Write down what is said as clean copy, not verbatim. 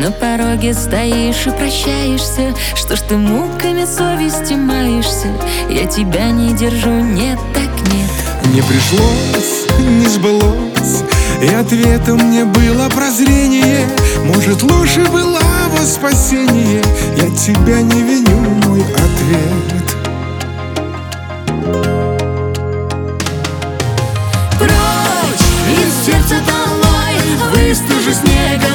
На пороге стоишь и прощаешься. Что ж ты муками совести маешься? Я тебя не держу, нет так нет. Не пришлось, не сбылось, и ответом мне было прозрение. Может, лучше было во спасение. Я тебя не виню, мой ответ. Прочь из сердца долой, выстужи снега